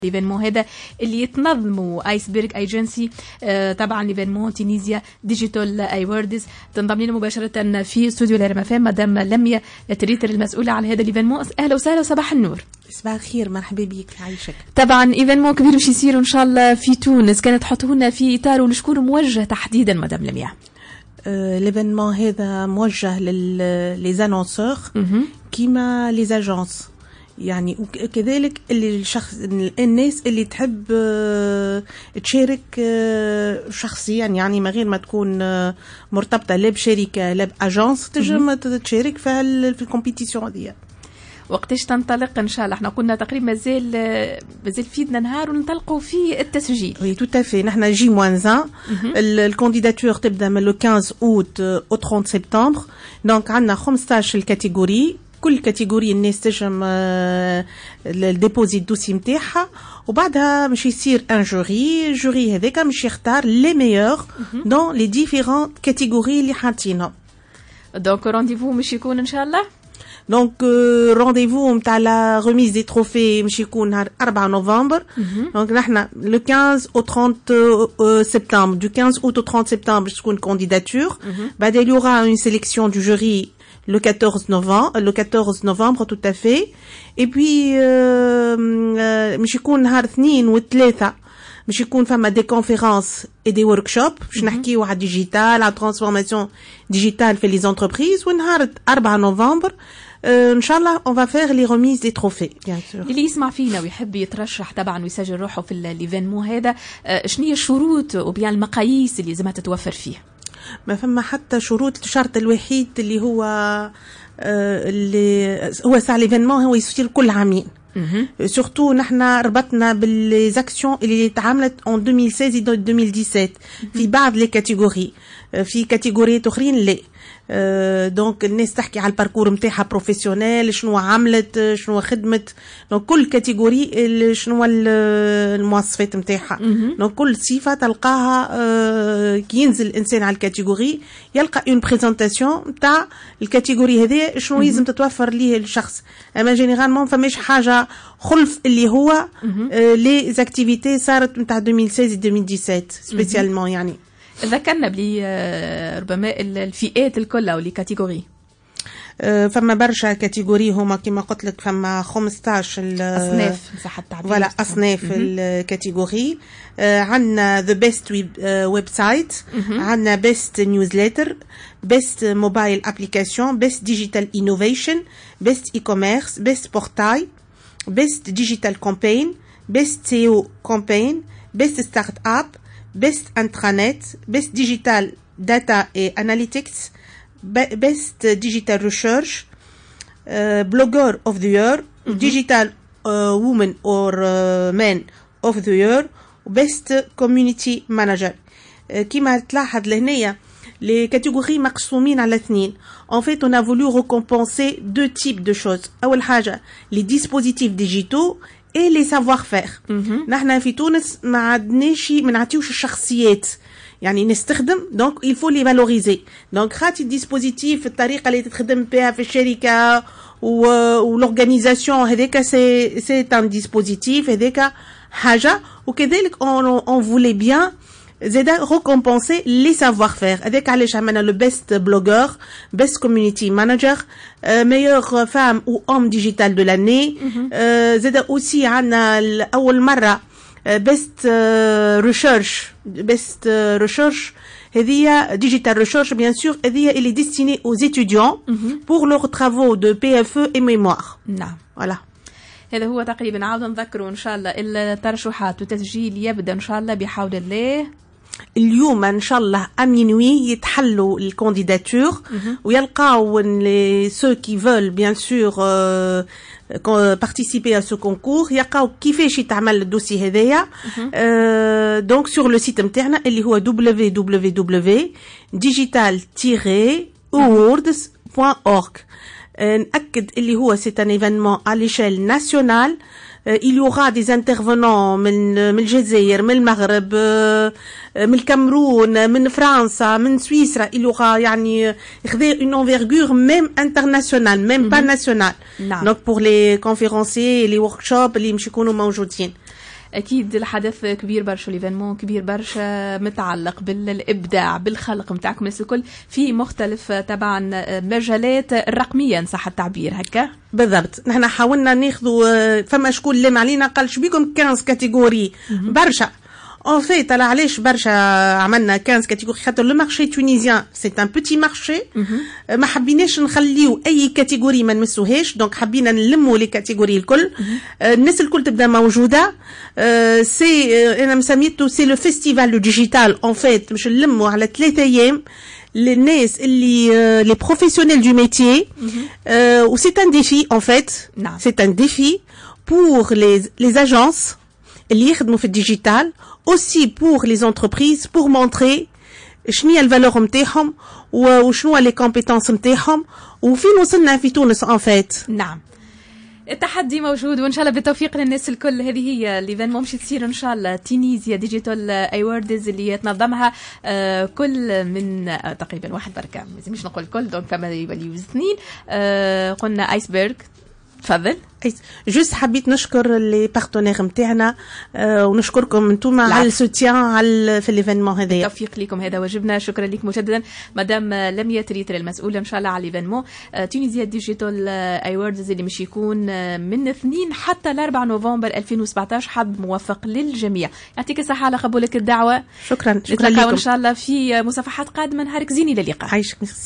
ليفينمون هذا اللي يتنظموا ايسبرغ ايجنسي طبعا ليفينمون تونيزيا ديجيتال ايوردز. تنضم لنا مباشره في استوديو الRMFM مدام لميا تريتر المسؤوله على هذا ليفينمون. اهلا وسهلا وصباح النور. صباح الخير، مرحبا بك، يعيشك. طبعا ايفينمون كبير باش يصير ان شاء الله في تونس، كانت تحطونا في اطار ولشكون موجه تحديدا مدام لميا؟ ليفينمون هذا موجه للزانونسور كيما لي زاجونس، يعني وكذلك اللي الشخص الناس اللي تحب تشارك شخصيا، يعني من غير ما تكون مرتبطه لا بشركه لا باجانس، تنجم تشارك في الكومبيتيسيون هذه. وقتاش تنطلق ان شاء الله؟ احنا قلنا تقريبا مازال فيدنا نهار وننطلقوا في التسجيل. وي تو تافي، نحن جي موان 1 الكانديداتور تبدا من لو 15 اوت او 30 سبتمبر. دونك عندنا 15 الكاتيجوري، كل كاتيجوري الناس تجم الديبوزي الدوسي نتاعها، وبعدها باش يصير ان جوري هذاك باش يختار لي ميور دون لي ديفيرون كاتيجوري اللي حاطينهم. دونك رونديفو باش يكون ان شاء الله. دونك رونديفو نتاع لا ريميز دي تروفي باش يكون نهار 4 نوفمبر. دونك نحنا لو 15 او 30 سبتمبر، دو 15 اوت او 30 سبتمبر باش تكون كانديداتور. بعد il y aura une sélection du jury le 14 novembre tout à fait. Et puis باش يكون نهار 2 و 3 باش يكون فما دي كونفيرونس اي دي وركشوب باش نحكيو على الديجيتال، على ترانسفورماسيون ديجيتال في لي زونتربريز. ونهار 4 نوفمبر ان شاء الله on va faire les remises des trophées bien sûr. اللي يسمع فينا ويحب يترشح طبعا ويسجل روحه في الليفينمون هذا، شنو هي الشروط وبيان المقاييس اللي لازمها تتوفر فيه؟ ما فما حتى شروط. الشرط الوحيد اللي هو ساعة ليفينمون هو يصير كل عامين. سورتو نحنا ربطنا بالزاكسيون اللي تعاملت en 2016 و 2017 في بعض لي كاتيجوري، في كاتيجوريات اخرين لا. دونك الناس تحكي على الباركور نتاعها بروفيسيونيل، شنو عملت، شنو خدمت. دونك كل كاتيجوري شنو المواصفات نتاعها. دونك كل صفه تلقاها كي ينزل الانسان على الكاتيجوري يلقى اون بريزونطاسيون نتاع الكاتيجوري هذه شنو لازم تتوفر ليه الشخص. اما جينيرالمون فماش حاجه خلف اللي هو لي زاكتيفيتي صارت نتاع 2016 2017 سبيسيالمون. يعني ذكرنا بلي ربما الفئات الكل او لي كاتيجوري. فما برشا كاتيجوري، هما كما قلت لك فما 15 اصناف مساحه التعبير. فوالا اصناف الكاتيجوري. عندنا ذا بيست ويب سايت، عندنا بيست نيوزليتر، بيست موبايل ابليكاسيون، بيست ديجيتال انوفيشن، بيست اي كوميرس، بيست بورتاي، بيست ديجيتال كامبين، بيست سيو كامبين، بيست ستارت اب، Best Intranet, Best Digital Data et Analytics, Best Digital Research, Blogger of the Year, Digital Woman or Man of the Year, Best Community Manager. كما تلاحظ لهنيا les catégories مقسومين على اثنين. En fait, on a voulu récompenser deux types de choses. أول حاجة les dispositifs digitaux et les savoir-faire. نحن في تونس ما نعطيوش الشخصيات، يعني نستخدم. دونك il faut les valoriser. دونك خاطي الديسبوزيتيف الطريقه اللي تخدم بها في الشركه والorganisation هذاك سي ان ديسبوزيتيف، هذاك حاجه. وكذلك on voulait bien زادا récompenser les savoir-faire. هذاك علاش عملنا لو بيست بلوجر، بيست كوميونيتي مانجر، meilleure femme ou homme digital de l'année. زادا aussi عندنا اول مره بيست ريسيرش هذه ديجيتال ريسيرش بيان سور. هذه اللي ديستيني aux étudiants pour leurs travaux de PFE et mémoire. نعم voilà. هذا هو تقريبا. عاود نذكروا ان شاء الله الترشحات والتسجيل يبدا ان شاء الله بحول الله اليوم ان شاء الله امينوي يتحلوا الكانديداتور ويلقاو ceux qui veulent bien sûr participer à ce concours يلقاو كيفاش يتعمل الدوسي هذايا. دونك سور لو سيت نتاعنا اللي هو www.digital-awards.org. نأكد اللي هو c'est un événement à l'échelle nationale. il y aura des intervenants من الجزائر، من المغرب، من الكامرون، من فرنسا، من سويسرا. il y aura يعني يخذ une envergure même internationale même pas nationale. donc pour les conférenciers et les workshops اللي مش يكونوا موجودين. اكيد الحدث كبير برشا، ليفينمون كبير برشا متعلق بالابداع بالخلق نتاعكم الناس الكل في مختلف طبعا مجالات الرقميه ان صح التعبير هكا. بالضبط، نحن حاولنا ناخذوا فما شكون لم علينا قال شبيكم 15 كاتيجوري برشا. En fait, alors علاش برشا عملنا 15 كاتيجوري خاطر لو مارشي تونيزيان سي ان بوتي مارشي، ما حبيناش نخليو اي كاتيجوري ما نمسوهاش، دونك حبينا نلموا لي كاتيجوري الكل، الناس الكل تبدا موجوده. سي انا مسميته سي لو فيستيفال لو ديجيتال ان فيت، باش نلموا على 3 ايام الناس اللي les professionnels du métier. C'est un défi en fait. C'est un défi pour les agences اللي يخدموا في الديجيتال، aussi pour les entreprises pour montrer شنو هي الفالور نتاعهم وشنو لي كومبيتونس نتاعهم وفين وصلنا في تونس en fait. نعم، التحدي موجود وان شاء الله بالتوفيق للناس الكل. هذه هي ليفينمون مش تصير ان شاء الله تونيزيا ديجيتال ايوردز اللي تنظمها كل من تقريبا واحد بركه، مش نقول كل دونك فما يوليو 2. قلنا ايسبرغ. تفضل. جوست حبيت نشكر لي بارتنير نتاعنا ونشكركم انتم على السوتيان في ليفينمون هذايا. توفيق لكم، هذا واجبنا. شكرا لك مجددا مدام لميا تريتر المسؤوله ان شاء الله على ليفينمون تونيزيا ديجيتال ايوردز اللي مش يكون من 2 حتى 4 نوفمبر 2017. حظ موفق للجميع. يعطيك الصحه على قبولك الدعوه. شكرا لكم ان شاء الله في مصافحات قادمه. نهارك زين، الى اللقاء. عايشك.